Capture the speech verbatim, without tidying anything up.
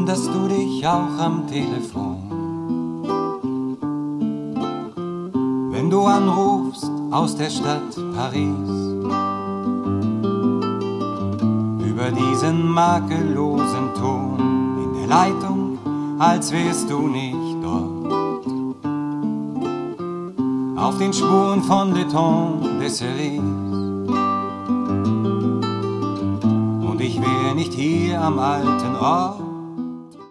wunderst du dich auch am Telefon, wenn du anrufst aus der Stadt Paris, über diesen makellosen Ton in der Leitung, als wärst du nicht dort, auf den Spuren von Letton des Cerise. Und ich wär nicht hier am alten Ort,